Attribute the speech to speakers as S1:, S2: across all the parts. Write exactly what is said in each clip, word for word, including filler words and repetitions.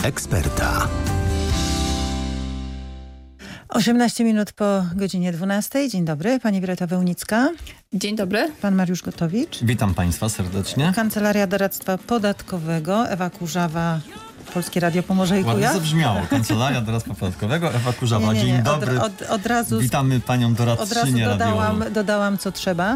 S1: eksperta.
S2: osiemnaście minut po godzinie dwunastej. Dzień dobry, pani Wioletta Wełnicka.
S3: Dzień dobry.
S2: Pan Mariusz Gotowicz.
S4: Witam państwa serdecznie.
S2: Kancelaria Doradztwa Podatkowego, Ewa Kurzawa, Polskie Radio Pomorze i Kujaw.
S4: Ładnie zabrzmiało. Kancelaria Doradztwa Podatkowego, Ewa Kurzawa.
S2: Nie, nie, nie.
S4: Dzień dobry.
S2: Od, od, od razu,
S4: Witamy panią doradczynię
S2: Od razu dodałam,
S4: radiową.
S2: dodałam, co trzeba.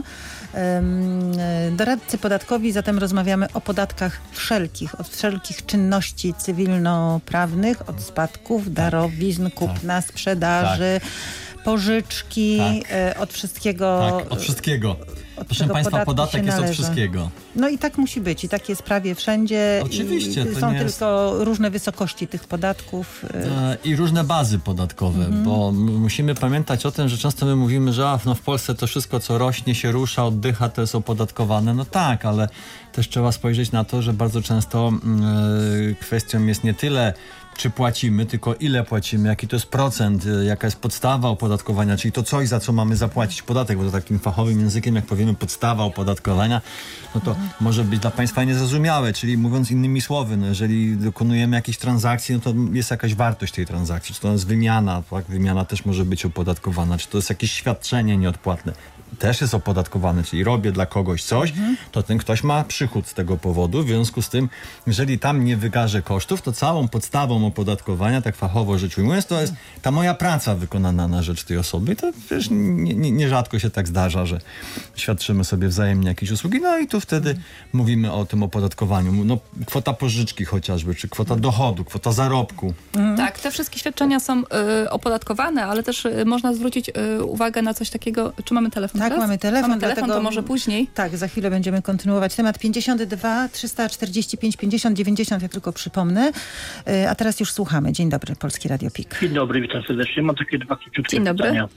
S2: Um, doradcy podatkowi, zatem rozmawiamy o podatkach wszelkich, od wszelkich czynności cywilnoprawnych, od spadków, darowizn, kupna, tak. sprzedaży, tak. pożyczki, tak. E, od wszystkiego.
S4: Tak, od wszystkiego.
S2: Od
S4: Proszę państwa, podatek jest
S2: należy.
S4: od wszystkiego.
S2: No i tak musi być. I tak jest prawie wszędzie.
S4: Oczywiście.
S2: I
S4: to
S2: są
S4: nie
S2: tylko
S4: jest...
S2: różne wysokości tych podatków.
S4: I różne bazy podatkowe, mhm. bo musimy pamiętać o tym, że często my mówimy, że a, no w Polsce to wszystko, co rośnie, się rusza, oddycha, to jest opodatkowane. No tak, ale też trzeba spojrzeć na to, że bardzo często yy, kwestią jest nie tyle czy płacimy, tylko ile płacimy, jaki to jest procent, jaka jest podstawa opodatkowania, czyli to coś, za co mamy zapłacić podatek, bo to takim fachowym językiem, jak powiemy podstawa opodatkowania, no to mhm. może być dla państwa niezrozumiałe, czyli mówiąc innymi słowy, no jeżeli dokonujemy jakiejś transakcji, no to jest jakaś wartość tej transakcji, czy to jest wymiana, tak? Wymiana też może być opodatkowana, czy to jest jakieś świadczenie nieodpłatne. Też jest opodatkowane, czyli robię dla kogoś coś, mhm. to ten ktoś ma przychód z tego powodu. W związku z tym, jeżeli tam nie wykaże kosztów, to całą podstawą opodatkowania, tak fachowo rzecz ujmując, to jest ta moja praca wykonana na rzecz tej osoby. I to wiesz, nie, nie, nierzadko się tak zdarza, że świadczymy sobie wzajemnie jakieś usługi. No i tu wtedy mhm. mówimy o tym opodatkowaniu. No, kwota pożyczki chociażby, czy kwota dochodu, kwota zarobku.
S3: Mhm. Tak, te wszystkie świadczenia są y, opodatkowane, ale też y, można zwrócić y, uwagę na coś takiego. Czy mamy telefon?
S2: Tak,
S3: teraz?
S2: mamy telefon.
S3: Mamy telefon,
S2: dlatego,
S3: to może później.
S2: Tak, za chwilę będziemy kontynuować temat. pięćdziesiąt dwa trzysta czterdzieści pięć pięćdziesiąt dziewięćdziesiąt, ja tylko przypomnę. A teraz już słuchamy. Dzień dobry, Polskie Radio P I K.
S5: Dzień dobry, witam serdecznie. Mam takie dwa króciutkie
S3: Dzień dobry.
S5: pytania.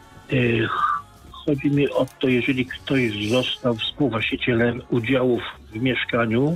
S5: Chodzi mi o to, jeżeli ktoś został współwłaścicielem udziałów w mieszkaniu,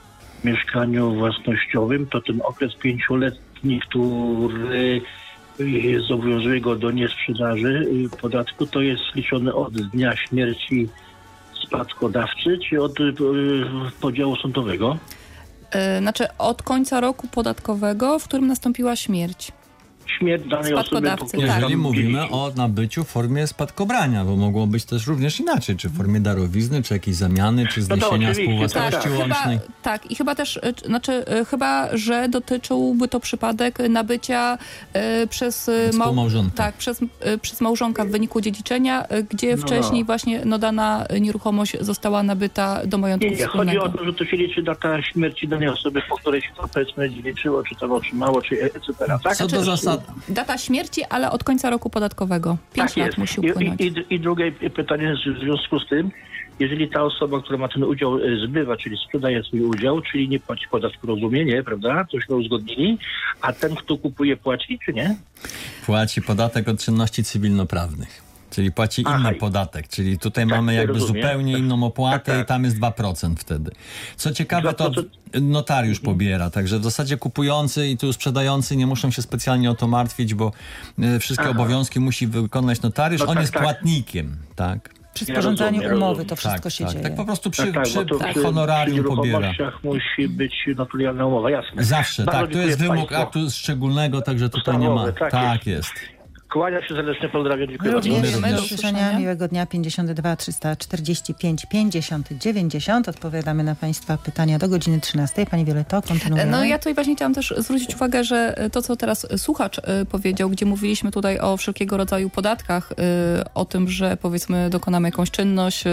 S5: w mieszkaniu własnościowym, to ten okres pięcioletni, który zobowiązuje go do niesprzedaży podatku, to jest liczony od dnia śmierci spadkodawcy, czy od y, podziału sądowego?
S3: Yy, znaczy od końca roku podatkowego, w którym nastąpiła śmierć.
S5: Śmierć danej osoby.
S3: Osoby,
S4: Jeżeli
S3: tak.
S4: mówimy o nabyciu w formie spadkobrania, bo mogło być też również inaczej, czy w formie darowizny, czy jakiejś zamiany, czy zniesienia
S5: no
S4: współwłasności
S3: tak,
S4: łącznej.
S3: Chyba, tak, i chyba też, znaczy chyba, że dotyczyłby to przypadek nabycia y, przez,
S4: małżonka.
S3: Tak, przez, y, przez małżonka w wyniku dziedziczenia, y, gdzie
S5: no.
S3: wcześniej właśnie no, dana nieruchomość została nabyta do majątku
S5: nie, nie,
S3: wspólnego.
S5: chodzi o to, że to się liczy data śmierci danej osoby, po której się to powiedzmy dziedziczyło, czy tam otrzymało, czy et cetera. Tak?
S4: Co do zasad...
S3: Data śmierci, ale od końca roku podatkowego. Pięć
S5: tak
S3: lat
S5: jest.
S3: musi
S5: I,
S3: upłynąć.
S5: i, i, I drugie pytanie w związku z tym, jeżeli ta osoba, która ma ten udział, zbywa, czyli sprzedaje swój udział, czyli nie płaci podatku, rozumienie, prawda? Tośmy uzgodnili, a ten, kto kupuje, płaci, czy nie?
S4: Płaci podatek od czynności cywilnoprawnych. Czyli płaci
S5: Aha,
S4: inny podatek, czyli tutaj
S5: tak,
S4: mamy jakby
S5: rozumiem.
S4: zupełnie inną opłatę
S5: tak, tak.
S4: i tam jest dwa procent wtedy. Co ciekawe, to
S5: dwa procent
S4: notariusz pobiera, także w zasadzie kupujący i tu sprzedający nie muszą się specjalnie o to martwić, bo y, wszystkie
S5: Aha.
S4: obowiązki musi wykonać notariusz,
S5: No
S4: on
S5: tak,
S4: jest
S5: tak.
S4: płatnikiem, tak?
S2: Przy
S5: Ja
S2: sporządzaniu
S5: rozumiem,
S2: umowy
S5: rozumiem.
S2: to wszystko
S4: tak,
S2: się
S4: tak,
S2: dzieje.
S4: tak po prostu przy,
S5: Tak, tak,
S4: przy
S5: bo to przy-
S4: honorarium
S5: przy
S4: pobiera.
S5: nieruchomościach musi być notarialna umowa, jasne.
S4: Zawsze,
S5: Bardzo
S4: tak, to jest
S5: dziękuję
S4: wymóg
S5: państwu.
S4: aktu szczególnego, także tutaj nie ma.
S5: Ustawowy, tak
S4: Tak
S5: jest.
S4: jest.
S5: Kłaniam się serdecznie, pozdrawiam, dziękuję bardzo.
S2: Również
S4: Również.
S2: do usłyszenia. Miłego dnia. pięćdziesiąt dwa trzysta czterdzieści pięć pięćdziesiąt dziewięćdziesiąt. Odpowiadamy na państwa pytania do godziny trzynastej. Pani Violetto, kontynuujemy.
S3: No ja tutaj właśnie chciałam też zwrócić uwagę, że to, co teraz słuchacz y, powiedział, gdzie mówiliśmy tutaj o wszelkiego rodzaju podatkach, y, o tym, że powiedzmy dokonamy jakąś czynność, y,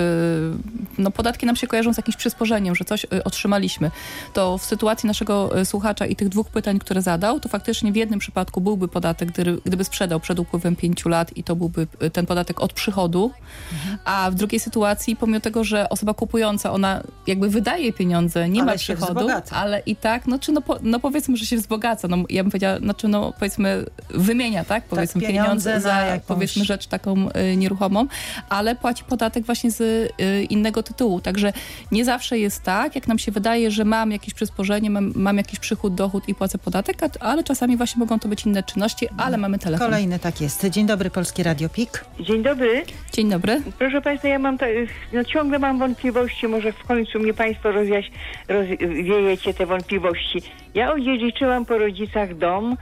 S3: no podatki nam się kojarzą z jakimś przysporzeniem, że coś y, otrzymaliśmy. To w sytuacji naszego y, słuchacza i tych dwóch pytań, które zadał, to faktycznie w jednym przypadku byłby podatek, gdyby, gdyby sprzedał przed upływem pięciu lat i to byłby ten podatek od przychodu, mhm. a w drugiej sytuacji, pomimo tego, że osoba kupująca, ona jakby wydaje pieniądze, nie
S2: ale
S3: ma
S2: się
S3: przychodu,
S2: wzbogaca.
S3: ale i tak, no czy no, po, no powiedzmy, że się wzbogaca, no ja bym powiedziała, znaczy no powiedzmy wymienia, tak, powiedzmy
S2: tak,
S3: pieniądze,
S2: pieniądze
S3: za
S2: jakąś...
S3: powiedzmy rzecz taką y, nieruchomą, ale płaci podatek właśnie z y, innego tytułu, także nie zawsze jest tak, jak nam się wydaje, że mam jakieś przysporzenie, mam, mam jakiś przychód, dochód i płacę podatek, a, ale czasami właśnie mogą to być inne czynności, ale mamy telefon.
S2: Kolejny taki Tak jest. Dzień dobry, Polskie Radio P I K.
S1: Dzień dobry.
S3: Dzień dobry.
S1: Proszę Państwa, ja mam, ta, no ciągle mam wątpliwości, może w końcu mnie Państwo rozjaś, rozwiejecie te wątpliwości. Ja odziedziczyłam po rodzicach dom.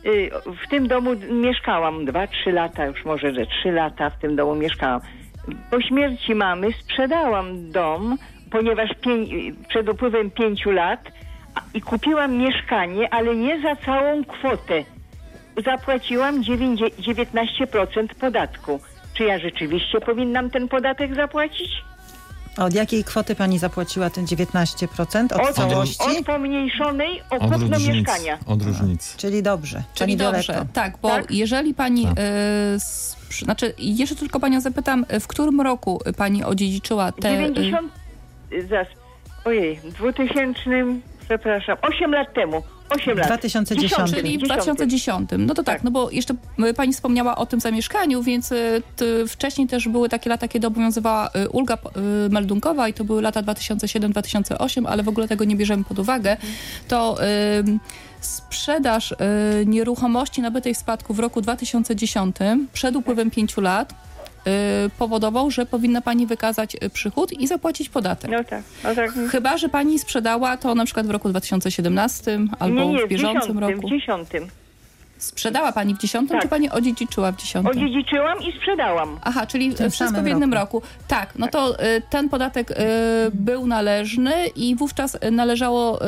S1: W tym domu mieszkałam dwa, trzy lata, już może, że trzy lata w tym domu mieszkałam. Po śmierci mamy sprzedałam dom, ponieważ pię- przed upływem pięciu lat i kupiłam mieszkanie, ale nie za całą kwotę. Zapłaciłam dziewiętnaście procent podatku. Czy ja rzeczywiście powinnam ten podatek zapłacić?
S2: Od jakiej kwoty pani zapłaciła ten dziewiętnaście procent? Od,
S1: od
S2: całości?
S1: Od pomniejszonej o
S4: Od
S1: kupno
S4: różnic,
S1: mieszkania.
S4: Od różnic.
S2: Czyli dobrze.
S3: Czyli
S2: pani
S3: dobrze,
S2: Violetto.
S3: tak, bo
S1: Tak?
S3: jeżeli pani,
S4: Tak.
S3: y, sprz- znaczy jeszcze tylko panią zapytam, w którym roku pani odziedziczyła te...
S1: dziewięćdziesiąt... Zas, ojej, w dwutysięcznym, przepraszam, osiem lat temu. osiem lat.
S2: dwa tysiące dziesiąty.
S1: Dziesiąty.
S3: Czyli w
S1: Dziesiąty.
S3: dwa tysiące dziesiątym. No to tak,
S1: Tak.
S3: no bo jeszcze y, pani wspomniała o tym zamieszkaniu, więc y, ty, wcześniej też były takie lata, kiedy obowiązywała y, ulga y, meldunkowa i to były lata dwa tysiące siedem dwa tysiące osiem, ale w ogóle tego nie bierzemy pod uwagę. To y, sprzedaż y, nieruchomości nabytej w spadku w roku dwa tysiące dziesiątym przed upływem pięciu lat y, powodował, że powinna pani wykazać y, przychód i zapłacić podatek.
S1: No tak, no tak.
S3: Chyba że pani sprzedała to na przykład w roku dwa tysiące siedemnastym albo
S1: nie, nie,
S3: w bieżącym
S1: dziesiątym,
S3: roku.
S1: w dziesiątym.
S3: Sprzedała pani w dziesiątym,
S1: Tak.
S3: czy pani odziedziczyła w dziesiątym?
S1: Odziedziczyłam i sprzedałam.
S3: Aha, czyli
S2: tym
S3: wszystko
S2: samym
S3: w jednym
S2: roku.
S3: roku. Tak, no to y, ten podatek y, był należny i wówczas należało,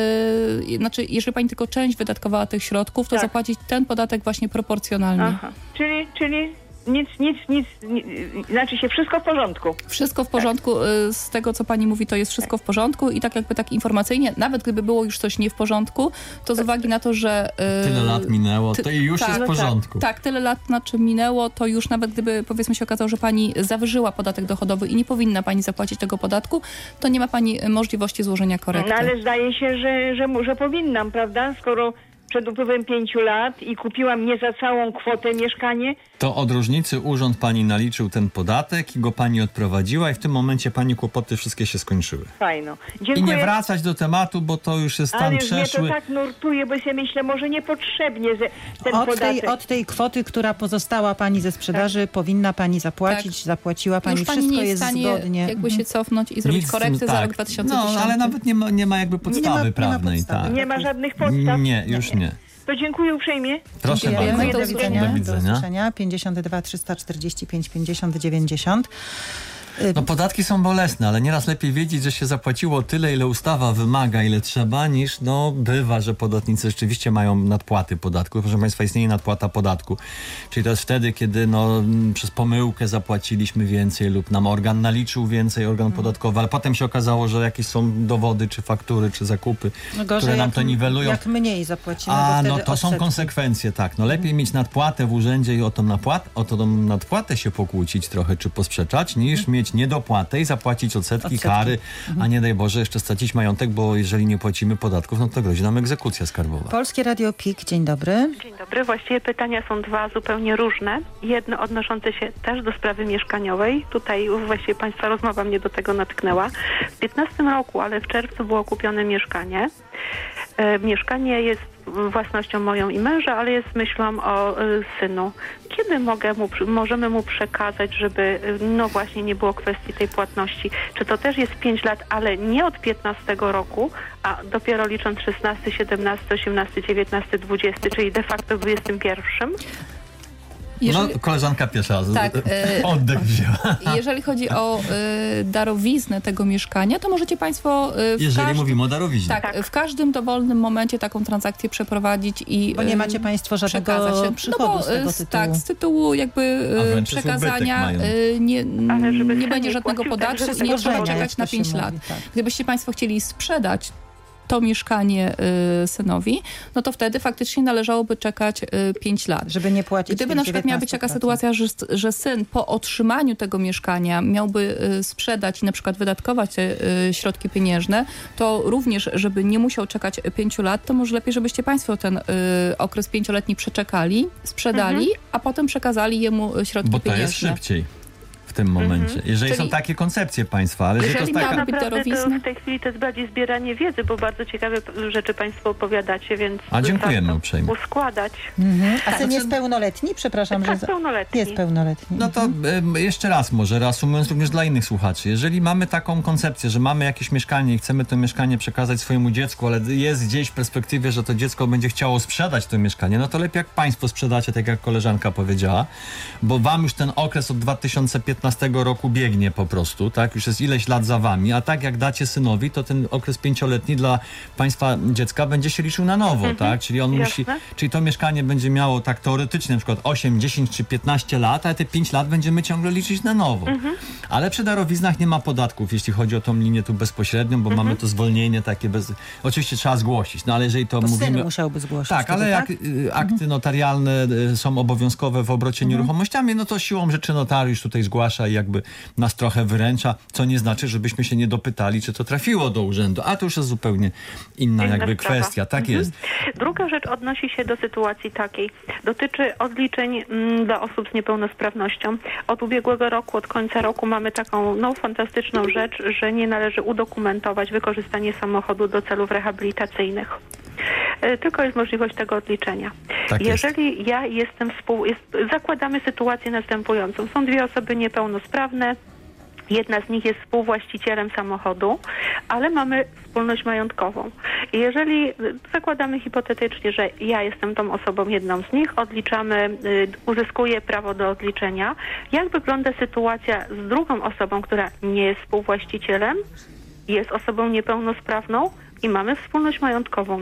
S3: y, znaczy jeżeli pani tylko część wydatkowała tych środków, to
S1: Tak.
S3: zapłacić ten podatek właśnie proporcjonalnie.
S1: Aha. Czyli, czyli nic, nic, nic, nic, znaczy się wszystko w porządku.
S3: Wszystko w porządku, y, z tego co pani mówi, to jest wszystko w porządku i tak jakby tak informacyjnie, nawet gdyby było już coś nie w porządku, to z uwagi na to, że... y,
S4: Tyle lat minęło,
S3: ty-
S4: to i już
S3: tak,
S4: jest w
S1: no tak.
S4: porządku.
S3: Tak, tyle lat na czym minęło, to już nawet gdyby powiedzmy się okazało, że pani zawyżyła podatek dochodowy i nie powinna pani zapłacić tego podatku, to nie ma pani możliwości złożenia korekty.
S1: No ale zdaje się, że, że, mu- że powinnam, prawda? Skoro przed upływem pięciu lat i kupiłam nie za całą kwotę mieszkanie.
S4: To od różnicy urząd pani naliczył ten podatek i go pani odprowadziła i w tym momencie pani kłopoty wszystkie się skończyły.
S1: Fajno.
S4: I
S1: Dziękuję.
S4: nie wracać do tematu, bo to już jest
S1: Ale
S4: stan
S1: już mnie
S4: przeszły.
S1: to tak nurtuje, bo ja myślę, może niepotrzebnie że ten
S2: Od
S1: podatek.
S2: tej, od tej kwoty, która pozostała pani ze sprzedaży, powinna pani zapłacić,
S3: Tak.
S2: zapłaciła pani,
S3: Już pani
S2: wszystko
S3: nie jest
S2: jest
S3: w stanie
S2: zgodnie.
S3: jakby się cofnąć i zrobić
S4: Nic z tym-
S3: korekty za
S4: tak.
S3: rok dwa tysiące dziesiąty.
S4: No, ale nawet nie ma, nie ma jakby podstawy
S2: nie ma
S4: prawnej.
S2: podstawy.
S4: Tak.
S1: Nie ma żadnych podstaw.
S4: Nie, już nie.
S1: To dziękuję uprzejmie.
S4: Proszę
S2: Dziękujemy.
S4: bardzo.
S2: Do
S3: Do
S2: widzenia.
S4: Do
S2: Do
S4: widzenia.
S2: usłyszenia. pięćdziesiąt dwa trzysta czterdzieści pięć pięćdziesiąt dziewięćdziesiąt.
S4: No podatki są bolesne, ale nieraz lepiej wiedzieć, że się zapłaciło tyle, ile ustawa wymaga, ile trzeba, niż no bywa, że podatnicy rzeczywiście mają nadpłaty podatku. Proszę Państwa, istnieje nadpłata podatku. Czyli to jest wtedy, kiedy no przez pomyłkę zapłaciliśmy więcej lub nam organ naliczył więcej, organ podatkowy, ale potem się okazało, że jakieś są dowody, czy faktury, czy zakupy,
S2: No gorzej,
S4: które nam
S2: jak,
S4: to niwelują.
S2: jak mniej zapłacimy,
S4: A,
S2: bo
S4: no
S2: wtedy
S4: to są
S2: odsetki.
S4: konsekwencje, tak. No lepiej mieć nadpłatę w urzędzie i o tą, napłat, o tą nadpłatę się pokłócić trochę, czy posprzeczać, niż mieć niedopłatę i zapłacić odsetki,
S2: Odsetki.
S4: kary, a nie daj Boże jeszcze stracić majątek, bo jeżeli nie płacimy podatków, no to grozi nam egzekucja skarbowa.
S2: Polskie Radio P I K, dzień dobry.
S6: Dzień dobry. Właściwie pytania są dwa zupełnie różne. Jedno odnoszące się też do sprawy mieszkaniowej. Tutaj właściwie Państwa rozmowa mnie do tego natknęła. W piętnastym roku, ale w czerwcu było kupione mieszkanie. E, mieszkanie jest własnością moją i męża, ale jest myślą o y, synu. Kiedy mogę mu, możemy mu przekazać, żeby y, no właśnie nie było kwestii tej płatności? Czy to też jest pięć lat, ale nie od piętnastego roku, a dopiero licząc szesnasty, siedemnasty, osiemnasty, dziewiętnasty, dwudziesty, czyli de facto w dwudziestym pierwszym?
S3: Jeżeli,
S4: No koleżanka pierwsza
S3: Tak, e,
S4: oddech wzięła.
S3: jeżeli chodzi o y, darowiznę tego mieszkania, to możecie Państwo y, w
S4: Jeżeli
S3: każdym,
S4: mówimy o darowiźnie.
S3: tak, w każdym dowolnym momencie taką transakcję przeprowadzić i
S2: Bo nie
S3: y,
S2: macie Państwo żadnego
S3: przekazać się.
S2: przychodu
S3: no bo,
S2: z tego
S3: y,
S2: tytułu.
S3: Tak, z tytułu jakby
S4: A
S3: y,
S4: wręcz jest
S3: przekazania
S4: ubytek mają.
S3: y, nie,
S6: Ale żeby
S3: nie
S6: syn
S3: będzie
S6: nie
S3: żadnego
S6: płacił,
S3: podatku
S6: tak,
S3: i
S6: żeby
S3: nie trzeba
S2: złożenia,
S3: czekać
S2: jak
S3: na
S2: to się
S3: pięć
S2: mówi,
S3: lat.
S2: tak.
S3: Gdybyście Państwo chcieli sprzedać to mieszkanie y, synowi, no to wtedy faktycznie należałoby czekać y, pięć lat.
S2: Żeby nie płacić
S3: Gdyby
S2: tych
S3: na przykład miała być taka
S2: dziewiętnaście procent.
S3: sytuacja, że, że syn po otrzymaniu tego mieszkania miałby y, sprzedać i na przykład wydatkować te y, środki pieniężne, to również, żeby nie musiał czekać pięciu lat, to może lepiej, żebyście Państwo ten y, okres pięcioletni przeczekali, sprzedali, a potem przekazali jemu środki
S4: Bo to
S3: pieniężne.
S4: jest szybciej. tym momencie.
S6: Mhm.
S4: Jeżeli
S3: Czyli-
S4: są takie koncepcje państwa, ale jeżeli to
S3: Jeżeli
S4: jest taka...
S3: miała być
S6: Naprawdę to
S3: darowizna?
S6: w tej chwili to jest bardziej zbieranie wiedzy, bo bardzo ciekawe p- rzeczy Państwo opowiadacie, więc
S4: A dziękujemy
S6: warto
S4: uprzejmie.
S6: uskładać.
S2: Mhm. A
S3: Tak,
S2: syn
S3: znaczy-
S2: jest pełnoletni? Przepraszam, że...
S6: Tak,
S2: za-
S6: pełnoletni.
S2: Jest pełnoletni.
S4: No to em, jeszcze raz może, reasumując również dla innych słuchaczy. Jeżeli mamy taką koncepcję, że mamy jakieś mieszkanie i chcemy to mieszkanie przekazać swojemu dziecku, ale jest gdzieś w perspektywie, że to dziecko będzie chciało sprzedać to mieszkanie, no to lepiej jak państwo sprzedacie, tak jak koleżanka powiedziała, bo wam już ten okres od dwa tysiące piętnastego roku biegnie po prostu, tak? Już jest ileś lat za wami, a tak jak dacie synowi, to ten okres pięcioletni dla państwa dziecka będzie się liczył na nowo, tak? Czyli on musi,
S6: Jasne.
S4: czyli to mieszkanie będzie miało tak teoretycznie na przykład osiem, dziesięć czy piętnaście lat, a te pięć lat będziemy ciągle liczyć na nowo. Ale przy darowiznach nie ma podatków, jeśli chodzi o tą linię tu bezpośrednią, bo mamy to zwolnienie takie bez... Oczywiście trzeba zgłosić, no ale jeżeli to
S2: To
S4: mówimy...
S2: syn musiałby zgłosić.
S4: Tak,
S2: wtedy,
S4: ale jak
S2: tak?
S4: y, akty notarialne y, są obowiązkowe w obrocie nieruchomościami, no to siłą rzeczy notariusz tutaj zgłasza i jakby nas trochę wyręcza, co nie znaczy, żebyśmy się nie dopytali, czy to trafiło do urzędu, a to już jest zupełnie inna
S6: Inna
S4: jakby
S6: sprawa.
S4: kwestia. Tak
S6: Mhm.
S4: jest.
S6: Druga rzecz odnosi się do sytuacji takiej. Dotyczy odliczeń mm, dla osób z niepełnosprawnością. Od ubiegłego roku, od końca roku mamy taką no, fantastyczną rzecz, że nie należy udokumentować wykorzystanie samochodu do celów rehabilitacyjnych. E, Tylko jest możliwość tego odliczenia.
S4: Tak jest.
S6: Jeżeli ja jestem współ... Jest, zakładamy sytuację następującą. Są dwie osoby niepełnosprawne. Jedna z nich jest współwłaścicielem samochodu, ale mamy wspólność majątkową. I jeżeli y, zakładamy hipotetycznie, że ja jestem tą osobą, jedną z nich, odliczamy, y, uzyskuję prawo do odliczenia, jak wygląda sytuacja z drugą osobą, która nie jest współwłaścicielem, jest osobą niepełnosprawną i mamy wspólność majątkową?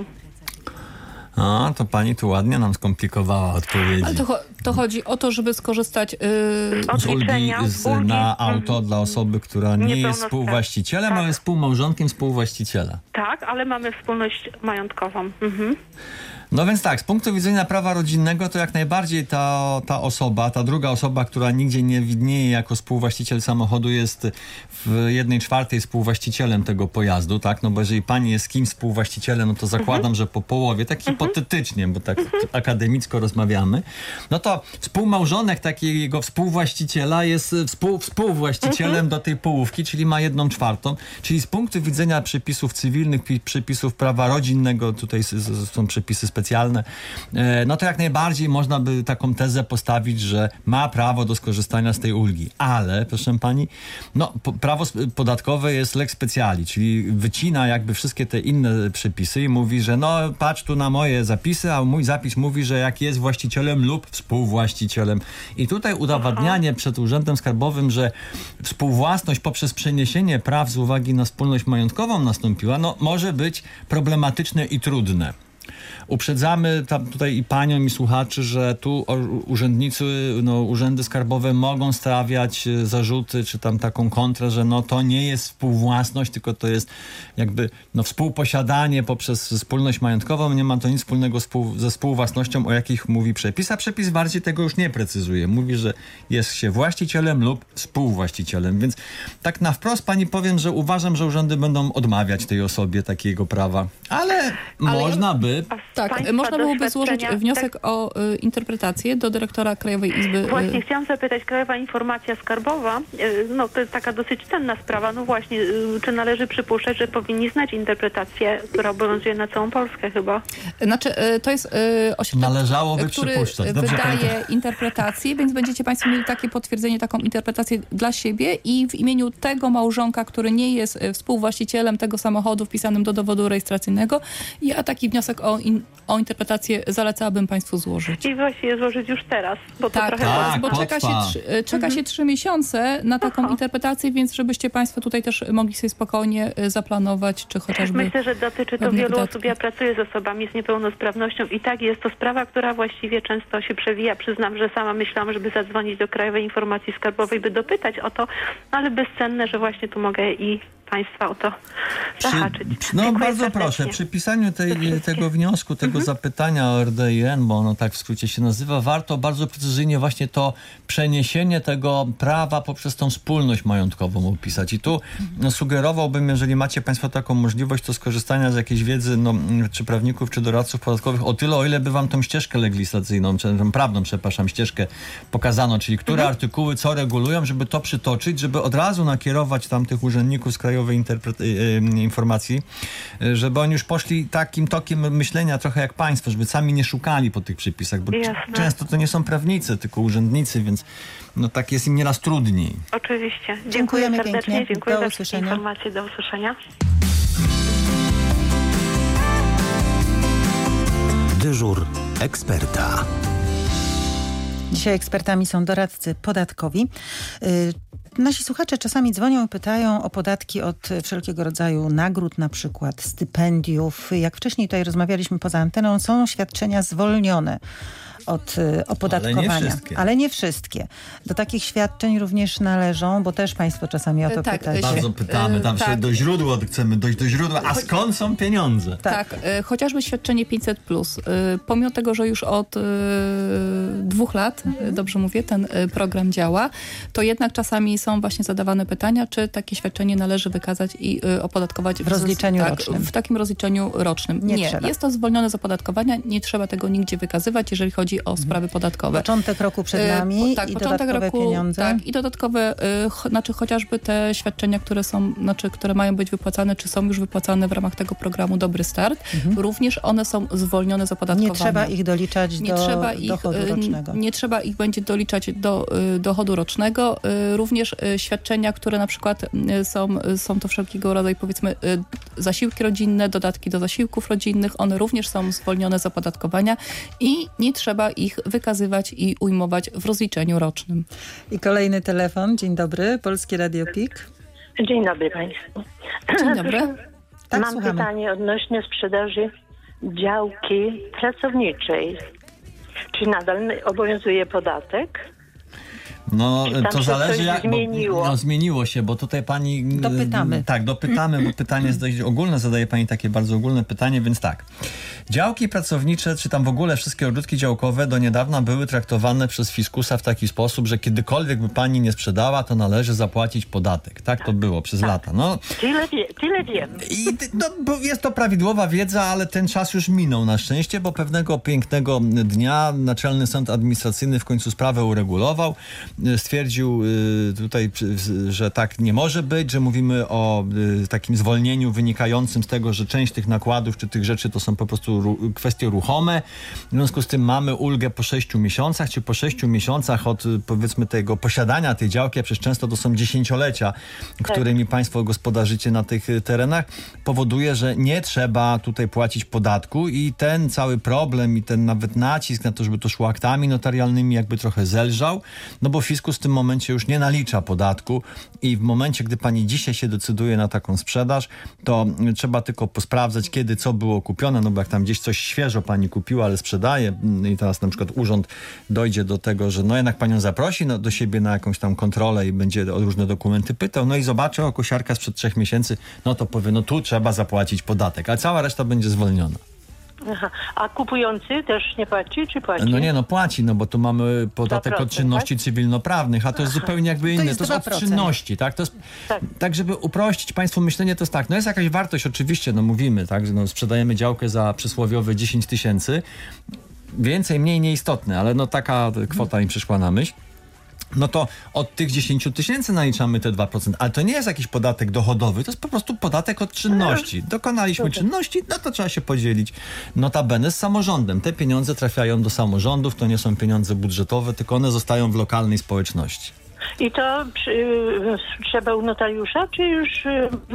S4: A, to pani tu ładnie nam skomplikowała odpowiedzi.
S3: Ale to, cho- to chodzi o to, żeby skorzystać yy,
S6: Od-
S4: Z ulgi,
S6: odliczenia,
S4: z,
S6: ulgi.
S4: na auto dla osoby, która nie jest
S6: Niepełnosprawna.
S4: współwłaścicielem,
S6: Tak.
S4: ale jest współmałżonkiem współwłaściciela.
S6: Tak, ale mamy wspólność majątkową. Mhm.
S4: No więc tak, z punktu widzenia prawa rodzinnego to jak najbardziej ta, ta osoba, ta druga osoba, która nigdzie nie widnieje jako współwłaściciel samochodu, jest w jednej czwartej współwłaścicielem tego pojazdu, tak? No bo jeżeli pani jest z kimś współwłaścicielem, no to zakładam, że po połowie, tak hipotetycznie, bo tak akademicko rozmawiamy, no to współmałżonek takiego współwłaściciela jest współ, współwłaścicielem do tej połówki, czyli ma jedną czwartą, czyli z punktu widzenia przepisów cywilnych, pi- przepisów prawa rodzinnego, tutaj s- s- są przepisy specjalne, e, no to jak najbardziej można by taką tezę postawić, że ma prawo do skorzystania z tej ulgi. Ale, proszę pani, no po, prawo s- podatkowe jest lex speciali, czyli wycina jakby wszystkie te inne przepisy i mówi, że no patrz tu na moje zapisy, a mój zapis mówi, że jak jest właścicielem lub współwłaścicielem. I tutaj udowadnianie przed Urzędem Skarbowym, że współwłasność poprzez przeniesienie praw z uwagi na wspólność majątkową nastąpiła, no może być problematyczne i trudne. Uprzedzamy tam tutaj i panią, i słuchaczy, że tu o- urzędnicy, no, urzędy skarbowe mogą stawiać e, zarzuty, czy tam taką kontrę, że no to nie jest współwłasność, tylko to jest jakby no, współposiadanie poprzez wspólność majątkową. Nie ma to nic wspólnego współ, ze współwłasnością, o jakich mówi przepis, a przepis bardziej tego już nie precyzuje. Mówi, że jest się właścicielem lub współwłaścicielem. Więc tak na wprost pani powiem, że uważam, że urzędy będą odmawiać tej osobie takiego prawa. Ale, można by...
S6: A z
S3: Tak,
S6: państwa
S3: można byłoby złożyć
S6: doświadczenia-
S3: wniosek
S6: tak,
S3: o y, interpretację do dyrektora Krajowej Izby. y,
S6: Właśnie chciałam zapytać, Krajowa Informacja Skarbowa, y, no to jest taka dosyć cenna sprawa, no właśnie, y, czy należy przypuszczać, że powinni znać interpretację, która obowiązuje na całą Polskę chyba?
S3: Znaczy, y, to jest y, ośrodek,
S4: Należałoby
S3: który
S4: przypuszczać. Dobrze
S3: wydaje
S4: pamiętam.
S3: interpretację, więc będziecie Państwo mieli takie potwierdzenie, taką interpretację dla siebie i w imieniu tego małżonka, który nie jest y, współwłaścicielem tego samochodu wpisanym do dowodu rejestracyjnego, ja taki wniosek o, in, o interpretację zalecałabym Państwu złożyć.
S6: I właściwie złożyć już teraz, bo to
S3: Tak,
S6: trochę
S4: tak,
S3: bo
S6: potrwa.
S3: czeka się,
S4: potrwa.
S3: trzy, y, czeka się trzy miesiące na taką
S6: Aha.
S3: interpretację, więc żebyście Państwo tutaj też mogli sobie spokojnie y, zaplanować, czy chociażby...
S6: Myślę, że dotyczy to
S3: pewne
S6: wielu
S3: wydatki.
S6: osób. Ja pracuję z osobami z niepełnosprawnością i tak jest to sprawa, która właściwie często się przewija. Przyznam, że sama myślałam, żeby zadzwonić do Krajowej Informacji Skarbowej, by dopytać o to, ale bezcenne, że właśnie tu mogę i Państwa o to zahaczyć.
S4: Przy, no
S6: Dziękuję
S4: bardzo
S6: serdecznie.
S4: proszę, przy pisaniu tej, tego wniosku, tego mhm. zapytania o R D I N, bo ono tak w skrócie się nazywa, warto bardzo precyzyjnie właśnie to przeniesienie tego prawa poprzez tą wspólność majątkową opisać. I tu no, sugerowałbym, jeżeli macie Państwo taką możliwość, to skorzystania z jakiejś wiedzy, no, czy prawników, czy doradców podatkowych o tyle, o ile by Wam tą ścieżkę legislacyjną, czy tą prawną, przepraszam, ścieżkę pokazano, czyli które mhm. artykuły co regulują, żeby to przytoczyć, żeby od razu nakierować tam tych urzędników z Krajowej Interpre- Informacji, żeby oni już poszli takim tokiem myślenia trochę jak Państwo, żeby sami nie szukali po tych przepisach, bo
S6: Jasne.
S4: często to nie są prawnicy, tylko urzędnicy, więc no tak jest im nieraz trudniej.
S6: Oczywiście. Dziękuję
S2: Dziękujemy
S6: serdecznie.
S2: pięknie.
S6: Dziękuję
S2: Do
S6: za
S2: usłyszenia.
S6: informacje. Do usłyszenia.
S7: Dyżur eksperta.
S2: Dzisiaj ekspertami są doradcy podatkowi. Nasi słuchacze czasami dzwonią i pytają o podatki od wszelkiego rodzaju nagród, na przykład stypendiów. Jak wcześniej tutaj rozmawialiśmy poza anteną, są świadczenia zwolnione od opodatkowania.
S4: Ale nie wszystkie.
S2: Ale nie wszystkie. Do takich świadczeń również należą, bo też Państwo czasami o to
S3: Tak,
S2: pytacie.
S4: Bardzo pytamy, tam
S3: tak.
S4: do źródła chcemy dojść do źródła, a skąd są pieniądze?
S3: Tak, tak y, chociażby świadczenie pięćset plus. Y, pomimo tego, że już od y, dwóch lat, y, dobrze mówię, ten y, program działa, to jednak czasami są właśnie zadawane pytania, czy takie świadczenie należy wykazać i y, opodatkować
S2: w rozliczeniu
S3: tak,
S2: rocznym.
S3: W takim rozliczeniu rocznym.
S2: Nie,
S3: nie
S2: trzeba.
S3: Jest to zwolnione z opodatkowania, nie trzeba tego nigdzie wykazywać, jeżeli chodzi o sprawy podatkowe.
S2: Początek roku przed nami
S3: y, tak,
S2: i
S3: początek
S2: dodatkowe
S3: roku,
S2: pieniądze.
S3: Tak, i dodatkowe, y, ch, znaczy chociażby te świadczenia, które są, znaczy, które mają być wypłacane, czy są już wypłacane w ramach tego programu Dobry Start, mhm. również one są zwolnione z opodatkowania.
S2: Nie trzeba ich doliczać
S3: nie
S2: do
S3: trzeba ich,
S2: dochodu rocznego.
S3: Nie trzeba ich będzie doliczać do y, dochodu rocznego. Y, również y, świadczenia, które na przykład y, są, y, są to wszelkiego rodzaju, powiedzmy, y, zasiłki rodzinne, dodatki do zasiłków rodzinnych, one również są zwolnione z opodatkowania i nie trzeba ich wykazywać i ujmować w rozliczeniu rocznym.
S2: I kolejny telefon. Dzień dobry. Polskie Radio P I K.
S8: Dzień dobry Państwu.
S3: Dzień dobry.
S2: Tak,
S8: Mam
S2: słuchamy.
S8: pytanie odnośnie sprzedaży działki pracowniczej. Czy nadal obowiązuje podatek?
S4: No,
S8: Czy tam
S4: to
S8: się
S4: zależy
S8: coś
S4: jak...
S8: zmieniło?
S4: Bo, no, zmieniło się, bo tutaj pani...
S2: Dopytamy.
S4: Tak, dopytamy, bo pytanie jest dość ogólne, zadaje pani takie bardzo ogólne pytanie, więc tak. Działki pracownicze, czy tam w ogóle wszystkie ogródki działkowe do niedawna były traktowane przez fiskusa w taki sposób, że kiedykolwiek by pani nie sprzedała, to należy zapłacić podatek. Tak to było przez tak. lata. No,
S8: Tyle, wie, tyle wiem.
S4: I no, bo jest to prawidłowa wiedza, ale ten czas już minął na szczęście, bo pewnego pięknego dnia Naczelny Sąd Administracyjny w końcu sprawę uregulował. Stwierdził tutaj, że tak nie może być, że mówimy o takim zwolnieniu wynikającym z tego, że część tych nakładów czy tych rzeczy to są po prostu kwestie ruchome. W związku z tym mamy ulgę po sześciu miesiącach, czy po sześciu miesiącach od powiedzmy tego posiadania tej działki, a przecież często to są dziesięciolecia, którymi Państwo gospodarzycie na tych terenach, powoduje, że nie trzeba tutaj płacić podatku i ten cały problem i ten nawet nacisk na to, żeby to szło aktami notarialnymi jakby trochę zelżał, no bo fiskus w tym momencie już nie nalicza podatku i w momencie, gdy pani dzisiaj się decyduje na taką sprzedaż, to trzeba tylko posprawdzać, kiedy co było kupione, no bo jak tam gdzieś coś świeżo pani kupiła, ale sprzedaje i teraz na przykład urząd dojdzie do tego, że no jednak panią zaprosi no, do siebie na jakąś tam kontrolę i będzie o różne dokumenty pytał, no i zobaczy o kosiarka sprzed trzech miesięcy, no to powie, no tu trzeba zapłacić podatek, a cała reszta będzie zwolniona.
S8: Aha. A kupujący też nie płaci, czy płaci?
S4: No nie, no płaci, no bo tu mamy podatek od czynności
S8: tak?
S4: cywilnoprawnych, a to jest
S8: Aha.
S4: zupełnie jakby inne. To jest,
S2: jest
S4: to jest od czynności, tak? To jest,
S8: tak?
S4: Tak, żeby uprościć Państwu myślenie, to jest tak, no jest jakaś wartość, oczywiście, no mówimy, tak, że no sprzedajemy działkę za przysłowiowe dziesięć tysięcy, więcej, mniej nieistotne, ale no taka kwota mi przyszła na myśl. No to od tych dziesięciu tysięcy naliczamy te dwa procent, ale to nie jest jakiś podatek dochodowy, to jest po prostu podatek od czynności. Dokonaliśmy czynności, no to trzeba się podzielić notabene z samorządem. Te pieniądze trafiają do samorządów, to nie są pieniądze budżetowe, tylko one zostają w lokalnej społeczności.
S8: I to przy, trzeba u notariusza, czy już...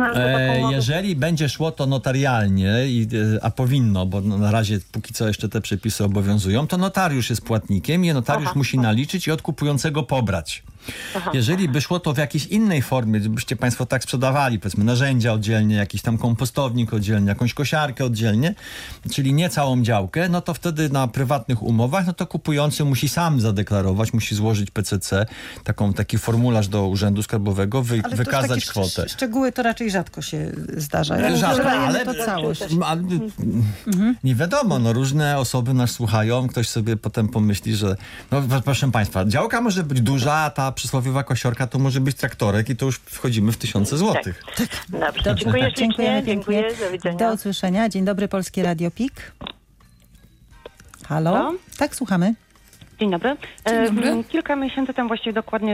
S4: E, jeżeli będzie szło to notarialnie, i, a powinno, bo na razie póki co jeszcze te przepisy obowiązują, to notariusz jest płatnikiem i notariusz
S8: Aha.
S4: musi naliczyć i od kupującego pobrać.
S8: Aha.
S4: Jeżeli by szło to w jakiejś innej formie, byście państwo tak sprzedawali, powiedzmy narzędzia oddzielnie, jakiś tam kompostownik oddzielnie, jakąś kosiarkę oddzielnie, czyli nie całą działkę, no to wtedy na prywatnych umowach, no to kupujący musi sam zadeklarować, musi złożyć P C C, taką, taki formularz do Urzędu Skarbowego, wy,
S2: Ale
S4: wykazać
S2: to takie
S4: kwotę.
S2: Szcz- szczegóły to raczej rzadko się zdarza.
S4: Rzadko,
S2: Dajemy
S4: ale-
S2: to całość.
S4: Ale, nie wiadomo, no różne osoby nas słuchają, ktoś sobie potem pomyśli, że no proszę państwa, działka może być duża, a ta przysłowiowa kosiorka to może być traktorek i to już wchodzimy w tysiące złotych.
S8: Dobrze,
S2: Dobrze.
S8: dziękuję ślicznie.
S2: Dziękujemy
S8: Dziękuję,
S2: pięknie.
S8: do widzenia.
S2: Do usłyszenia. Dzień dobry, Polskie Radio Pik. Halo?
S9: Halo?
S2: Tak, słuchamy.
S9: Dzień dobry.
S3: Dzień dobry.
S9: E, Kilka miesięcy temu, właściwie dokładnie e,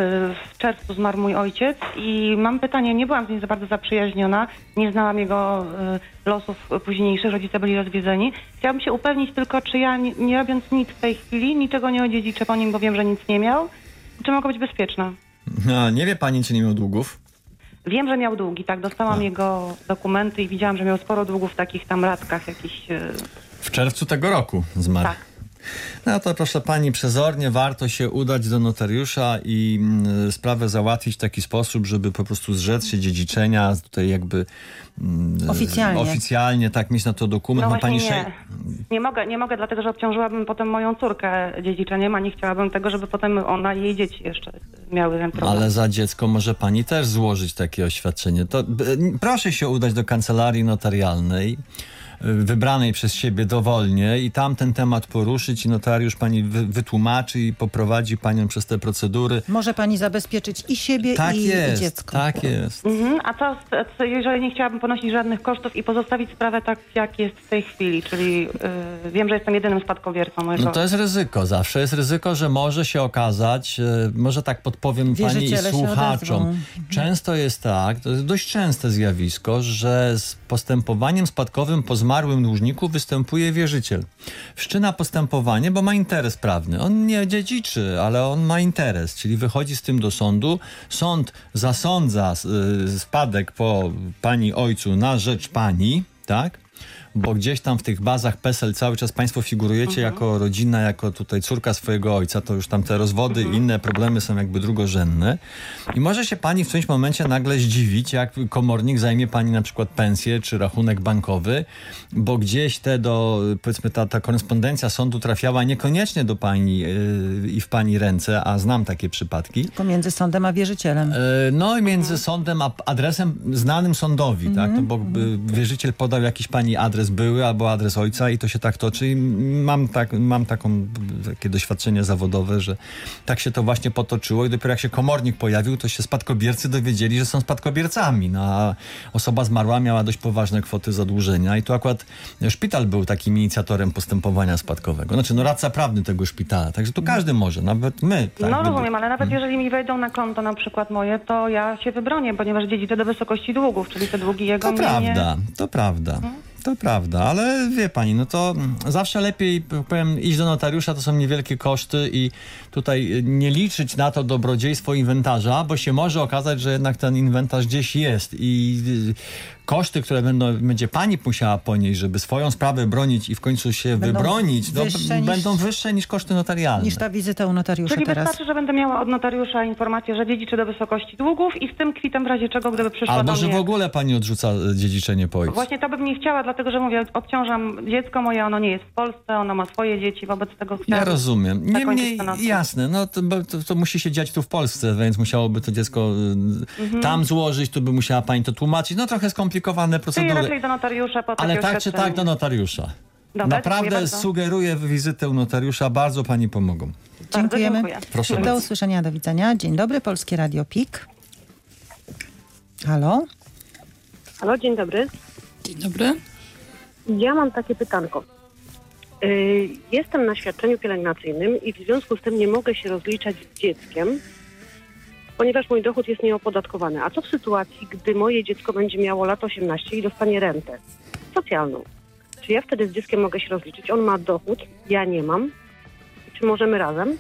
S9: w czerwcu zmarł mój ojciec i mam pytanie, nie byłam z nim za bardzo zaprzyjaźniona, nie znałam jego e, losów późniejszych, rodzice byli rozwiedzeni. Chciałabym się upewnić tylko, czy ja nie, nie robiąc nic w tej chwili, niczego nie odziedziczę po nim, bo wiem, że nic nie miał, czy mogę być bezpieczna?
S4: No, nie wie pani, czy nie miał długów?
S9: Wiem, że miał długi, tak, dostałam
S4: A.
S9: jego dokumenty i widziałam, że miał sporo długów w takich tam ratkach jakichś. E,
S4: W czerwcu tego roku zmarł.
S9: tak.
S4: No to proszę pani, przezornie warto się udać do notariusza i mm, sprawę załatwić w taki sposób, żeby po prostu zrzec się dziedziczenia, tutaj jakby mm,
S2: Oficjalnie.
S4: oficjalnie tak mieć na to dokument.
S9: No
S4: Ma pani
S9: właśnie
S4: sze-
S9: nie. Nie mogę, nie mogę, dlatego że obciążyłabym potem moją córkę dziedziczeniem, a nie chciałabym tego, żeby potem ona i jej dzieci jeszcze miały ten problem.
S4: Ale za dziecko może pani też złożyć takie oświadczenie. To b- proszę się udać do kancelarii notarialnej, wybranej przez siebie dowolnie i tam ten temat poruszyć i notariusz pani wy, wytłumaczy i poprowadzi panią przez te procedury.
S2: Może pani zabezpieczyć i siebie,
S4: Tak
S2: i,
S4: jest,
S2: i dziecko.
S4: tak jest.
S9: Mhm. A co, z- co, jeżeli nie chciałabym ponosić żadnych kosztów i pozostawić sprawę tak, jak jest w tej chwili, czyli yy, wiem, że jestem jedynym spadkobiercą mojego...
S4: No to jest ryzyko, zawsze jest ryzyko, że może się okazać, e, może tak podpowiem pani i
S2: Wierzyciele się
S4: słuchaczom.
S2: odezwą.
S4: Często jest tak, to jest dość częste zjawisko, że z postępowaniem spadkowym po zmarłym dłużniku występuje wierzyciel. Wszczyna postępowanie, bo ma interes prawny. On nie dziedziczy, ale on ma interes, czyli wychodzi z tym do sądu. Sąd zasądza y, spadek po pani ojcu na rzecz pani, tak? Bo gdzieś tam w tych bazach PESEL cały czas państwo figurujecie
S9: Mhm.
S4: jako rodzina, jako tutaj córka swojego ojca, to już tam te rozwody
S9: Mhm.
S4: i inne problemy są jakby drugorzędne. I może się pani w którymś momencie nagle zdziwić, jak komornik zajmie pani na przykład pensję czy rachunek bankowy, bo gdzieś te do, powiedzmy ta, ta korespondencja sądu trafiała niekoniecznie do pani yy, i w pani ręce, a znam takie przypadki.
S2: Tylko między sądem a wierzycielem.
S4: E, No i między sądem a adresem znanym sądowi, tak? No bo y, wierzyciel podał jakiś pani adres były albo adres ojca i to się tak toczy. I mam, tak, mam taką, takie doświadczenie zawodowe, że tak się to właśnie potoczyło i dopiero jak się komornik pojawił, to się spadkobiercy dowiedzieli, że są spadkobiercami. No a osoba zmarła miała dość poważne kwoty zadłużenia i tu akurat szpital był takim inicjatorem postępowania spadkowego. Znaczy, no radca prawny tego szpitala. Także tu każdy może, nawet my. Tak,
S9: No
S4: by-
S9: rozumiem, ale nawet jeżeli mi wejdą na konto na przykład moje, to ja się wybronię, ponieważ dziedziczę do wysokości długów, czyli te długi jego
S4: To
S9: mnie
S4: prawda,
S9: nie...
S4: to prawda. To prawda, ale wie pani, no to zawsze lepiej, powiem, iść do notariusza, to są niewielkie koszty i tutaj nie liczyć na to dobrodziejstwo inwentarza, bo się może okazać, że jednak ten inwentarz gdzieś jest i koszty, które będą, będzie pani musiała ponieść, żeby swoją sprawę bronić i w końcu się
S2: Będą
S4: wybronić, no,
S2: wyższe niż-
S4: będą wyższe niż koszty notarialne.
S2: Niż ta wizyta u notariusza
S9: Czyli
S2: teraz.
S9: wystarczy, że będę miała od notariusza informację, że dziedziczy do wysokości długów i z tym kwitem w razie czego, gdyby przyszła
S4: Albo,
S9: do
S4: że
S9: mnie...
S4: w ogóle pani odrzuca dziedziczenie po ojcu.
S9: Właśnie to bym nie chciała, dlatego że mówię, obciążam dziecko moje, ono nie jest w Polsce, ono ma swoje dzieci, wobec tego
S4: Ja
S9: chciałabym...
S4: rozumiem.
S9: zakończyć
S4: Niemniej,
S9: ten odcinek.
S4: jasne, no to, bo to, to musi się dziać tu w Polsce, więc musiałoby to dziecko y,
S9: Mhm.
S4: tam złożyć, tu by musiała pani to tłumaczyć. No trochę skomplikowane
S9: Czyli
S4: procedury.
S9: raczej do notariusza po takie
S4: Ale tak czy
S9: oświadczenie.
S4: tak do notariusza.
S9: Dobra, dziękuję
S4: Naprawdę
S9: bardzo.
S4: sugeruję wizytę u notariusza, bardzo pani pomogą.
S2: Dziękujemy.
S9: dziękuję.
S4: Proszę
S2: Do
S4: bardzo.
S2: usłyszenia, do widzenia. Dzień dobry, Polskie Radio Pik. Halo?
S8: Halo, dzień dobry.
S3: Dzień dobry.
S8: Ja mam takie pytanko. Yy, jestem na świadczeniu pielęgnacyjnym i w związku z tym nie mogę się rozliczać z dzieckiem, ponieważ mój dochód jest nieopodatkowany. A co w sytuacji, gdy moje dziecko będzie miało lat osiemnaście i dostanie rentę socjalną? Czy ja wtedy z dzieckiem mogę się rozliczyć? On ma dochód, ja nie mam. Czy możemy razem?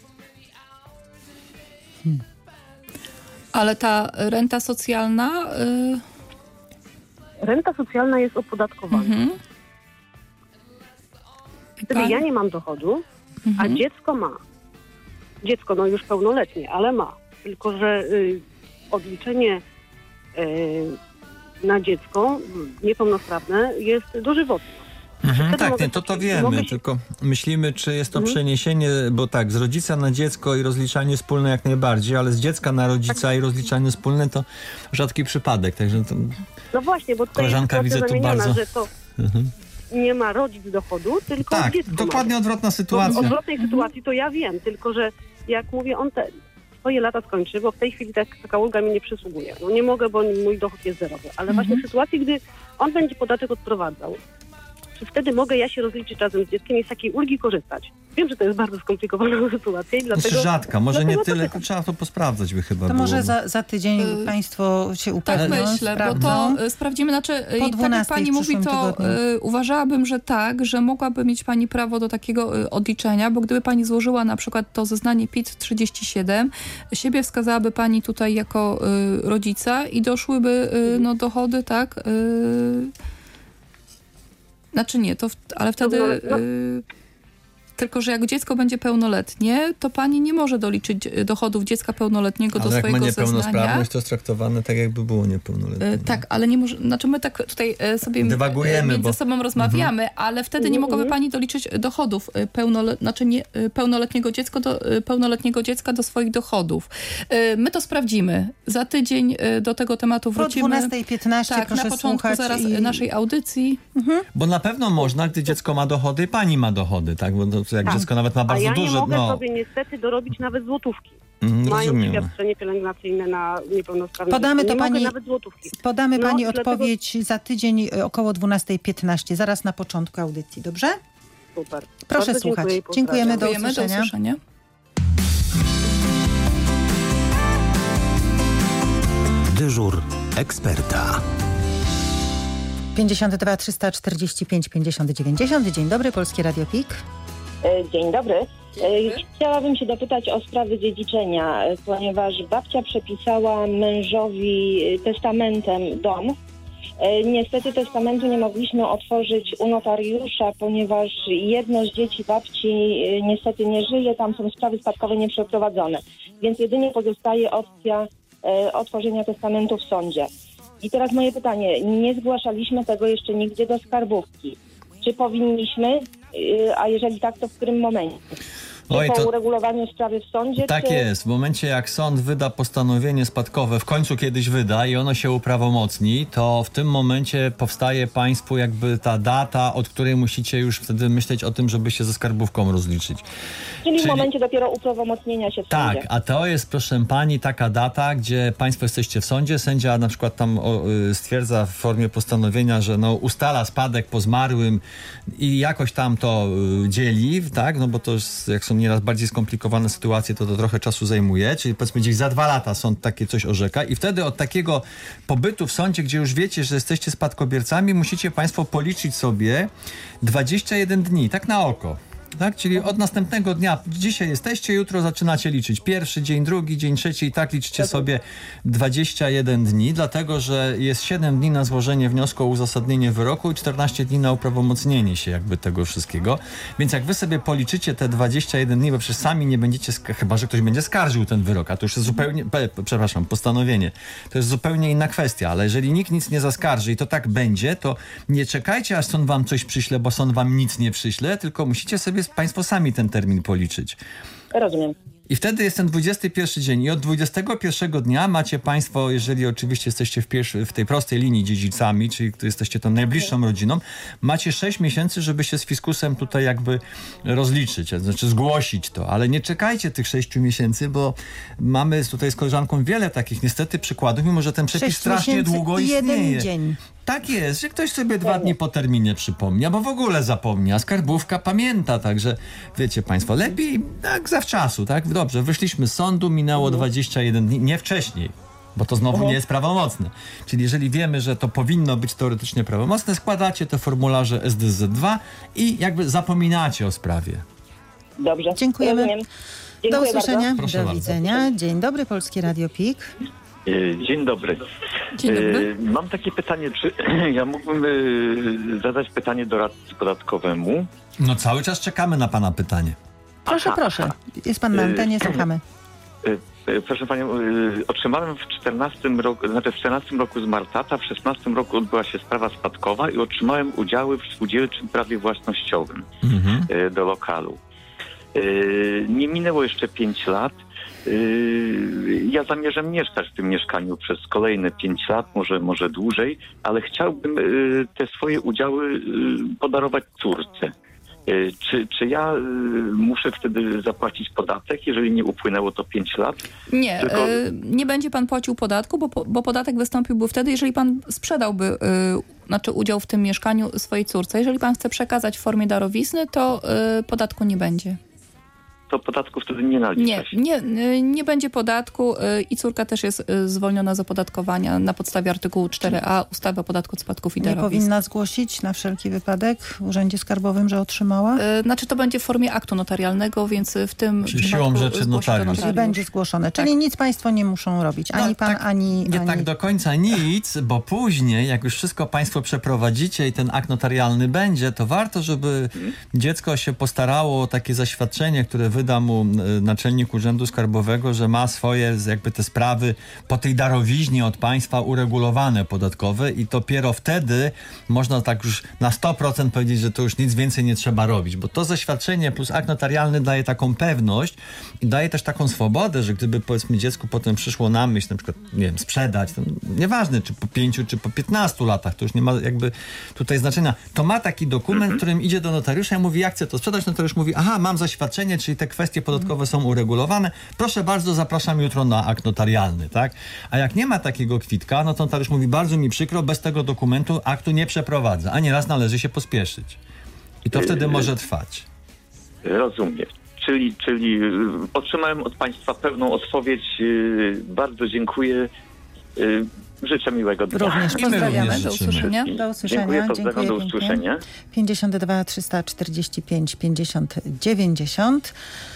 S3: Ale ta renta socjalna... Y,
S8: Renta socjalna jest opodatkowana.
S3: mhm. I
S8: Wtedy
S3: pan-
S8: ja nie mam dochodu,
S3: Mhm.
S8: a dziecko ma. dziecko no już pełnoletnie, ale ma. Tylko że y, odliczenie y, na dziecko niepełnosprawne jest dożywotne.
S4: Mhm, tak, nie, to to
S8: się,
S4: wiemy,
S8: się...
S4: tylko myślimy, czy jest to
S8: mhm.
S4: przeniesienie, bo tak, z rodzica na dziecko i rozliczanie wspólne jak najbardziej, ale z dziecka na rodzica tak. i rozliczanie wspólne to rzadki przypadek, także to...
S8: No właśnie, bo tutaj
S4: koleżanka
S8: jest
S4: widzę tu bardzo...
S8: że to mhm. nie ma rodzic dochodu, tylko
S4: tak,
S8: dziecko
S4: dokładnie
S8: ma.
S4: odwrotna sytuacja.
S8: W odwrotnej sytuacji to ja wiem, tylko że jak mówię, on te swoje lata skończy, bo w tej chwili tak, taka ulga mi nie przysługuje. No nie mogę, bo mój dochód jest zerowy, ale mhm. właśnie w sytuacji, gdy on będzie podatek odprowadzał, czy wtedy mogę ja się rozliczyć razem z dzieckiem i z takiej ulgi korzystać? Wiem, że to jest bardzo skomplikowana sytuacja i dlatego...
S4: Znaczy rzadka, może nie tyle,
S8: to
S4: trzeba to posprawdzać by chyba
S2: To
S4: było.
S2: może za, za tydzień y- państwo się upewnią,
S3: Tak myślę,
S2: sprawdzą.
S3: bo to sprawdzimy, znaczy
S2: Po
S3: i tak jak pani mówi, to y, uważałabym, że tak, że mogłaby mieć pani prawo do takiego y, odliczenia, bo gdyby pani złożyła na przykład to zeznanie P I T trzydzieści siedem, siebie wskazałaby pani tutaj jako y, rodzica i doszłyby y, no, dochody, tak? Y, Znaczy nie, to w, ale wtedy... Y, tylko, że jak dziecko będzie pełnoletnie, to pani nie może doliczyć dochodów dziecka pełnoletniego
S4: ale
S3: do swojego zeznania.
S4: Ale jak ma niepełnosprawność, to jest traktowane tak, jakby było niepełnoletnie.
S3: Y, tak, ale nie może... Znaczy my tak tutaj y, sobie
S4: dywagujemy,
S3: między
S4: bo...
S3: sobą rozmawiamy, mhm. ale wtedy nie mogłaby pani doliczyć dochodów y, pełnole, znaczy nie, y, pełnoletniego, dziecko do, y, pełnoletniego dziecka do swoich dochodów. Y, my to sprawdzimy. Za tydzień y, do tego tematu wrócimy.
S2: Po dwunasta piętnaście
S3: tak,
S2: proszę
S3: na początku
S2: słuchać
S3: zaraz
S2: i...
S3: naszej audycji. Mhm.
S4: Bo na pewno można, gdy dziecko ma dochody i pani ma dochody, tak? Bo to, jak
S8: tak.
S4: dziecko nawet ma bardzo
S8: A ja
S4: duże...
S8: nie mogę
S4: no...
S8: sobie niestety dorobić nawet złotówki.
S4: Mm,
S8: Mając
S4: rozumiem.
S8: świadczenie pielęgnacyjne na niepełnosprawne.
S2: Podamy
S8: nie
S2: to pani,
S8: mogę nawet złotówki.
S2: podamy
S8: no,
S2: pani
S8: dlatego...
S2: odpowiedź za tydzień około dwunasta piętnaście, zaraz na początku audycji, dobrze?
S8: Super.
S2: Proszę
S8: Bardzo
S2: słuchać.
S8: Dziękuję,
S2: Dziękujemy, do
S3: Dziękujemy,
S2: usłyszenia.
S3: do usłyszenia.
S7: Dyżur eksperta.
S2: pięćdziesiąt dwa trzysta czterdzieści pięć pięćdziesiąt dziewięćdziesiąt. Dzień dobry, Polskie Radio P I K.
S10: Dzień dobry. Chciałabym się dopytać o sprawy dziedziczenia, ponieważ babcia przepisała mężowi testamentem dom. Niestety testamentu nie mogliśmy otworzyć u notariusza, ponieważ jedno z dzieci babci niestety nie żyje, tam są sprawy spadkowe nieprzeprowadzone, więc jedynie pozostaje opcja otworzenia testamentu w sądzie. I teraz moje pytanie, nie zgłaszaliśmy tego jeszcze nigdzie do skarbówki. Czy powinniśmy, a jeżeli tak, to w którym momencie? Czy
S4: Oj,
S10: po
S4: to...
S10: uregulowaniu sprawy w sądzie?
S4: Tak
S10: czy...
S4: jest. W momencie jak sąd wyda postanowienie spadkowe, w końcu kiedyś wyda i ono się uprawomocni, to w tym momencie powstaje państwu jakby ta data, od której musicie już wtedy myśleć o tym, żeby się ze skarbówką rozliczyć.
S10: Czyli,
S4: Czyli...
S10: w momencie dopiero uprawomocnienia się w
S4: tak,
S10: sądzie.
S4: a to jest, proszę pani, taka data, gdzie państwo jesteście w sądzie, sędzia na przykład tam o, y, stwierdza w formie postanowienia, że no, ustala spadek po zmarłym i jakoś tam to y, dzieli, tak, no bo to jest, jak są nieraz bardziej skomplikowane sytuacje, to to trochę czasu zajmuje, czyli powiedzmy gdzieś za dwa lata sąd takie coś orzeka i wtedy od takiego pobytu w sądzie, gdzie już wiecie, że jesteście spadkobiercami, musicie państwo policzyć sobie dwadzieścia jeden dni, tak na oko. Tak, czyli od następnego dnia, dzisiaj jesteście, jutro zaczynacie liczyć. Pierwszy dzień, drugi dzień, trzeci i tak liczycie sobie dwadzieścia jeden dni, dlatego że jest siedem dni na złożenie wniosku o uzasadnienie wyroku i czternaście dni na uprawomocnienie się jakby tego wszystkiego. Więc jak wy sobie policzycie te dwadzieścia jeden dni, bo przecież sami nie będziecie, chyba że ktoś będzie skarżył ten wyrok, a to już jest zupełnie, przepraszam, postanowienie. To jest zupełnie inna kwestia, ale jeżeli nikt nic nie zaskarży i to tak będzie, to nie czekajcie, aż sąd wam coś przyśle, bo sąd wam nic nie przyśle, tylko musicie sobie państwo sami ten termin policzyć.
S10: Rozumiem.
S4: I wtedy jest ten dwudziesty pierwszy dzień i od dwudziestego pierwszego dnia macie państwo, jeżeli oczywiście jesteście w, pierwszy, w tej prostej linii dziedzicami, czyli jesteście tą najbliższą rodziną, macie sześć miesięcy, żeby się z fiskusem tutaj jakby rozliczyć, znaczy zgłosić to, ale nie czekajcie tych sześciu miesięcy, bo mamy tutaj z koleżanką wiele takich niestety przykładów, mimo że ten przepis strasznie długo istnieje.
S2: Jeden dzień.
S4: Tak jest, że ktoś sobie dwa dni po terminie przypomni, albo w ogóle zapomni, a skarbówka pamięta, także wiecie państwo, lepiej tak zawczasu, tak? Dobrze, wyszliśmy z sądu, minęło dwadzieścia jeden dni, nie wcześniej, bo to znowu nie jest prawomocne. Czyli jeżeli wiemy, że to powinno być teoretycznie prawomocne, składacie te formularze S D Z dwa i jakby zapominacie o sprawie.
S10: Dobrze.
S2: Dziękujemy.
S10: Rozumiem. Dziękuję
S2: Do usłyszenia,
S4: Proszę
S2: do
S4: bardzo.
S2: widzenia. Dzień dobry, Polskie Radio P I K.
S11: Dzień dobry.
S3: Dzień dobry.
S11: Mam takie pytanie, czy ja mógłbym zadać pytanie doradcy podatkowemu?
S4: No cały czas czekamy na pana pytanie.
S2: Proszę,
S11: Aha,
S2: proszę.
S11: aha.
S2: Jest pan na antenie, słuchamy.
S11: Y, y, Proszę panią, y, otrzymałem w czternastym roku, znaczy w czternastym roku zmarł tata, w szesnastym roku odbyła się sprawa spadkowa i otrzymałem udziały w spółdzielczym prawie własnościowym
S4: Mhm.
S11: y, do lokalu. Y, Nie minęło jeszcze pięć lat. Y, Ja zamierzam mieszkać w tym mieszkaniu przez kolejne pięć lat, może, może dłużej, ale chciałbym y, te swoje udziały y, podarować córce. Y, Czy, czy ja y, muszę wtedy zapłacić podatek, jeżeli nie upłynęło to pięć lat?
S3: Nie,
S11: Tylko-
S3: y, nie będzie pan płacił podatku, bo, po- bo podatek wystąpiłby wtedy, jeżeli pan sprzedałby y, znaczy udział w tym mieszkaniu swojej córce. Jeżeli pan chce przekazać w formie darowizny, to y, podatku nie będzie.
S11: To podatku wtedy nie nalicza
S3: Nie,
S11: się.
S3: nie, y, nie będzie podatku y, i córka też jest y, zwolniona z opodatkowania na podstawie artykułu cztery a ustawy o podatku od spadków i
S2: Nie
S3: darowizn.
S2: powinna zgłosić na wszelki wypadek w Urzędzie Skarbowym, że otrzymała?
S3: Y, Znaczy to będzie w formie aktu notarialnego, więc w tym
S4: Czyli
S3: przypadku
S4: siłą rzeczy
S3: zgłosi to
S4: notariusz.
S2: Czyli będzie zgłoszone. Czyli
S3: Tak.
S2: nic państwo nie muszą robić. Ani
S4: No,
S2: pan,
S4: tak,
S2: ani...
S4: Nie
S2: ani...
S4: tak do końca nic, bo później, jak już wszystko państwo przeprowadzicie i ten akt notarialny będzie, to warto, żeby dziecko się postarało o takie zaświadczenie, które wyda mu e, naczelnik Urzędu Skarbowego, że ma swoje jakby te sprawy po tej darowiźnie od państwa uregulowane podatkowe i dopiero wtedy można tak już na sto procent powiedzieć, że to już nic więcej nie trzeba robić, bo to zaświadczenie plus akt notarialny daje taką pewność i daje też taką swobodę, że gdyby powiedzmy dziecku potem przyszło na myśl na przykład, nie wiem, sprzedać, to nieważne czy po pięciu, czy po piętnastu latach, to już nie ma jakby tutaj znaczenia. To ma taki dokument, w którym idzie do notariusza i mówi, jak chcę to sprzedać, notariusz mówi, aha, mam zaświadczenie, czyli te kwestie podatkowe są uregulowane, proszę bardzo, zapraszam jutro na akt notarialny, tak? A jak nie ma takiego kwitka, no to notariusz mówi, bardzo mi przykro, bez tego dokumentu aktu nie przeprowadzę, a nieraz należy się pospieszyć. I to wtedy może trwać.
S11: Rozumiem. Czyli, czyli y, otrzymałem od państwa pełną odpowiedź. y, Bardzo dziękuję. y, Życzę miłego dnia.
S2: Również
S4: I my
S2: pozdrawiamy.
S4: również
S3: Do
S4: życzymy.
S3: usłyszenia.
S2: Do usłyszenia.
S11: Dziękuję, pozdrawiam, do
S2: pięknie.
S11: usłyszenia.
S2: pięćdziesiąt dwa trzysta czterdzieści pięć pięćdziesiąt dziewięćdziesiąt.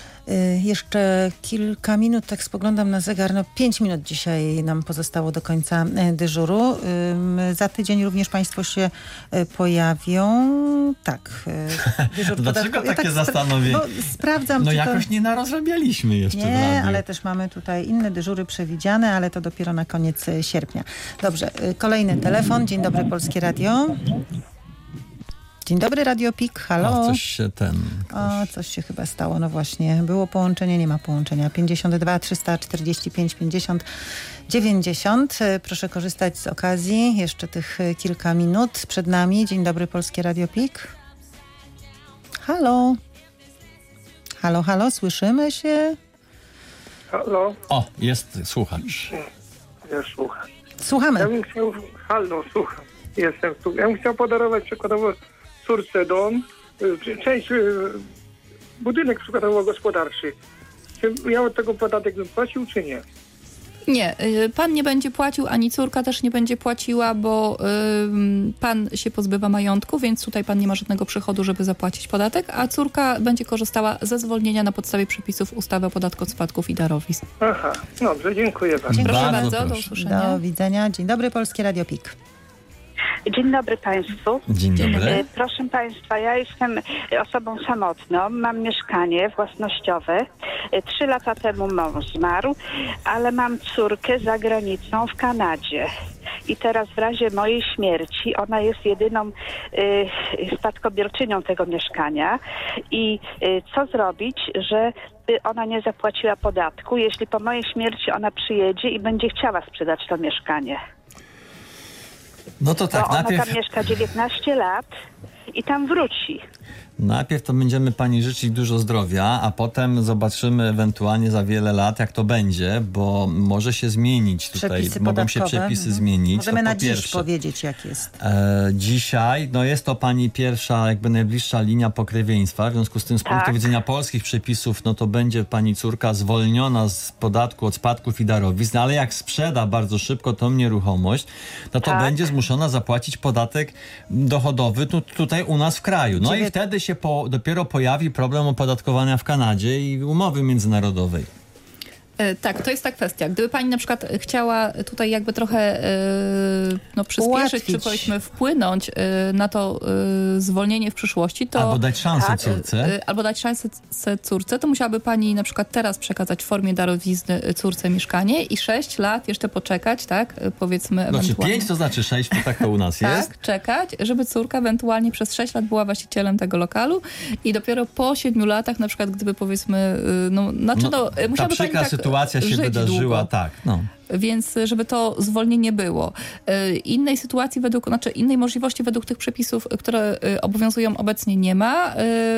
S2: Y, Jeszcze kilka minut, tak spoglądam na zegar, no pięć minut dzisiaj nam pozostało do końca e, dyżuru. Ym, Za tydzień również państwo się e, pojawią. Tak. e, Dyżur
S4: Dlaczego
S2: podatkowy. Ja
S4: takie
S2: tak spra-
S4: zastanowienie?
S2: Bo sprawdzam,
S4: No
S2: czy
S4: jakoś
S2: to...
S4: nie narozrabialiśmy jeszcze w
S2: Nie,
S4: radiu.
S2: ale też mamy tutaj inne dyżury przewidziane, ale to dopiero na koniec e, sierpnia. Dobrze, y, kolejny telefon. Dzień dobry, Polskie Radio. Dzień dobry, Radio Pik. Halo.
S4: O, coś się ten...
S2: O, coś się chyba stało, no właśnie. Było połączenie, nie ma połączenia. pięćdziesiąt dwa trzysta czterdzieści pięć pięćdziesiąt dziewięćdziesiąt. Proszę korzystać z okazji. Jeszcze tych y, kilka minut przed nami. Dzień dobry, Polskie Radio Pik. Halo. Halo, halo, słyszymy się?
S12: Halo,
S4: O, jest słuchacz.
S12: ja słucham.
S2: Słuchamy.
S12: Ja bym chciał, halo, słucham, jestem tu. Ja bym chciał podarować przykładowo córce dom, y, część, y, budynek przykładowo gospodarczy. Czy ja od tego podatek bym płacił, czy nie?
S3: Nie, y, pan nie będzie płacił, ani córka też nie będzie płaciła, bo ym, pan się pozbywa majątku, więc tutaj pan nie ma żadnego przychodu, żeby zapłacić podatek, a córka będzie korzystała ze zwolnienia na podstawie przepisów ustawy o podatku od spadków i darowizn.
S12: Aha, dobrze, dziękuję bardzo.
S3: Proszę
S4: Bardzo
S3: bardzo, do
S4: proszę.
S3: usłyszenia.
S2: Do widzenia. Dzień dobry, Polskie Radio Pik.
S13: Dzień dobry Państwu.
S4: Dzień dobry.
S13: E, Proszę Państwa, ja jestem osobą samotną, mam mieszkanie własnościowe. E, Trzy lata temu mąż zmarł, ale mam córkę za granicą w Kanadzie. I teraz w razie mojej śmierci ona jest jedyną e, spadkobierczynią tego mieszkania. I e, co zrobić, żeby ona nie zapłaciła podatku, jeśli po mojej śmierci ona przyjedzie i będzie chciała sprzedać to mieszkanie?
S4: No to tak,
S13: Bo ona
S4: najpierw...
S13: tam mieszka dziewiętnaście lat i tam wróci.
S4: Najpierw to będziemy pani życzyć dużo zdrowia, a potem zobaczymy ewentualnie za wiele lat, jak to będzie, bo może się zmienić tutaj.
S2: Przepisy
S4: Mogą
S2: podatkowe.
S4: się przepisy
S2: Mhm.
S4: zmienić.
S2: Możemy
S4: to
S2: na
S4: po
S2: dziś
S4: pierwsze.
S2: powiedzieć, jak jest.
S4: E, dzisiaj, no jest to pani pierwsza, jakby najbliższa linia pokrewieństwa, w związku z tym z
S13: Tak.
S4: punktu widzenia polskich przepisów, no to będzie pani córka zwolniona z podatku od spadków i darowizn, ale jak sprzeda bardzo szybko tą nieruchomość, no to
S13: Tak.
S4: będzie zmuszona zapłacić podatek dochodowy tu, tutaj u nas w kraju. No i
S2: Dziewię-
S4: wtedy się po, dopiero pojawi problem opodatkowania w Kanadzie i umowy międzynarodowej.
S3: Tak, to jest ta kwestia. Gdyby pani na przykład chciała tutaj jakby trochę no, przyspieszyć,
S2: Ułatwić.
S3: czy powiedzmy wpłynąć na to zwolnienie w przyszłości, to...
S4: Albo dać szansę
S3: tak,
S4: córce.
S3: Albo dać szansę córce, to musiałaby pani na przykład teraz przekazać w formie darowizny córce mieszkanie i sześć lat jeszcze poczekać, tak, powiedzmy
S4: Znaczy
S3: ewentualnie.
S4: pięć to znaczy sześć, to tak to u nas jest.
S3: Tak, czekać, żeby córka ewentualnie przez sześć lat była właścicielem tego lokalu i dopiero po siedmiu latach, na przykład gdyby powiedzmy, no, znaczy no,
S4: No,
S3: no musiałaby
S4: ta
S3: pani
S4: przykra
S3: tak
S4: sytuacja się
S3: żyć
S4: wydarzyła,
S3: długo.
S4: tak. No.
S3: Więc żeby to zwolnienie było. Innej sytuacji według, znaczy innej możliwości według tych przepisów, które obowiązują obecnie nie ma.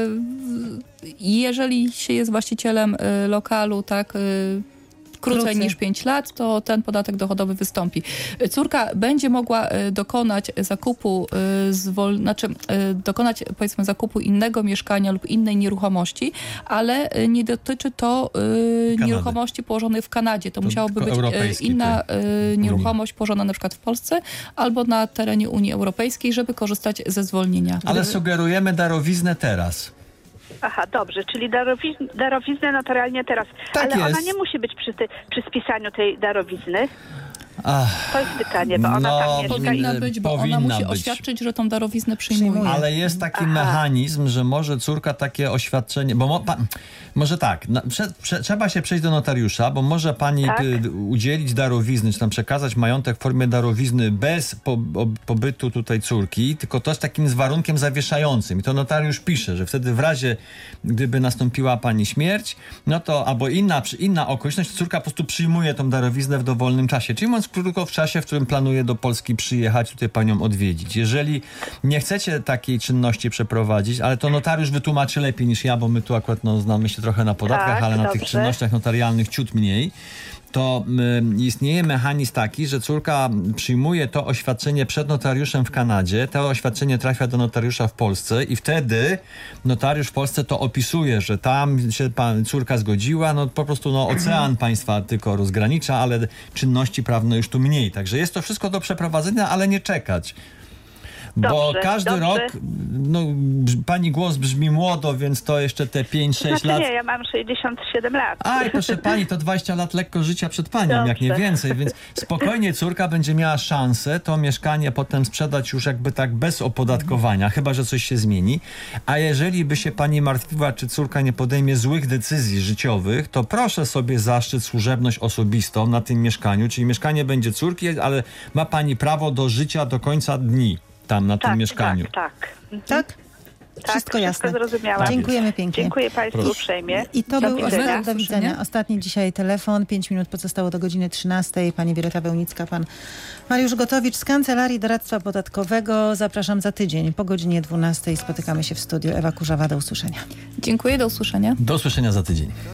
S3: Jeżeli się jest właścicielem lokalu, tak, krócej, krócej niż pięć lat, to ten podatek dochodowy wystąpi. Córka będzie mogła dokonać zakupu, zwol... znaczy dokonać powiedzmy zakupu innego mieszkania lub innej nieruchomości, ale nie dotyczy to Kanady. Nieruchomości położonej w Kanadzie. To, to musiałoby być inna nieruchomość położona na przykład w Polsce albo na terenie Unii Europejskiej, żeby korzystać ze zwolnienia.
S4: Ale sugerujemy darowiznę teraz.
S13: Aha, dobrze, czyli darowizn, darowiznę notarialnie teraz.
S4: Tak
S13: ale
S4: jest.
S13: ona nie musi być przy, ty, przy spisaniu tej darowizny.
S4: Ach,
S13: to jest pytanie, bo ona
S4: no,
S13: tam mieszka.
S3: Powinna być, bo
S4: powinna
S3: ona musi
S4: być.
S3: oświadczyć, że tą darowiznę przyjmuje.
S4: Ale jest taki Aha. mechanizm, że może córka takie oświadczenie, bo mo, pa, może tak, na, prze, prze, trzeba się przejść do notariusza, bo może pani tak? y, udzielić darowizny, czy tam przekazać majątek w formie darowizny bez po, o, pobytu tutaj córki, tylko to z takim z warunkiem zawieszającym. I to notariusz pisze, że wtedy w razie, gdyby nastąpiła pani śmierć, no to albo inna, inna okoliczność, córka po prostu przyjmuje tą darowiznę w dowolnym czasie. Czyli mówiąc krótko, w czasie, w którym planuje do Polski przyjechać, tutaj panią odwiedzić. Jeżeli nie chcecie takiej czynności przeprowadzić, ale to notariusz wytłumaczy lepiej niż ja, bo my tu akurat no, znamy się trochę na podatkach, tak, ale na dobrze. Tych czynnościach notarialnych ciut mniej, to y, istnieje mechanizm taki, że córka przyjmuje to oświadczenie przed notariuszem w Kanadzie, to oświadczenie trafia do notariusza w Polsce i wtedy notariusz w Polsce to opisuje, że tam się pan, córka zgodziła, no po prostu no, ocean państwa tylko rozgranicza, ale czynności prawne już tu mniej. Także jest to wszystko do przeprowadzenia, ale nie czekać. Bo dobrze, każdy dobrze. rok, no pani głos brzmi młodo, więc to jeszcze te pięć sześć
S13: znaczy
S4: lat.
S13: Nie, ja mam sześćdziesiąt siedem lat.
S4: Aj, proszę pani, to dwadzieścia lat lekko życia przed panią, dobrze. Jak nie więcej, więc spokojnie córka będzie miała szansę to mieszkanie potem sprzedać już jakby tak bez opodatkowania, chyba że coś się zmieni. A jeżeli by się pani martwiła, czy córka nie podejmie złych decyzji życiowych, to proszę sobie zaszczyt służebność osobistą na tym mieszkaniu, czyli mieszkanie będzie córki, ale ma pani prawo do życia do końca dni. Tam na
S13: tak,
S4: tym mieszkaniu.
S13: Tak, tak. Mhm.
S2: Tak?
S13: Tak,
S2: wszystko jasne.
S13: Wszystko zrozumiałam.
S2: Dziękujemy pięknie.
S13: Dziękuję państwu uprzejmie.
S2: I to
S13: do
S2: był
S13: widzenia.
S2: ostatni, do widzenia. Ostatni dzisiaj telefon. Pięć minut pozostało do godziny trzynastej. Pani Wioleta Wełnicka, pan Mariusz Gotowicz z Kancelarii Doradztwa Podatkowego. Zapraszam za tydzień po godzinie dwunastej. Spotykamy się w studiu. Ewa Kurzawa, do usłyszenia.
S3: Dziękuję, do usłyszenia.
S4: Do usłyszenia za tydzień.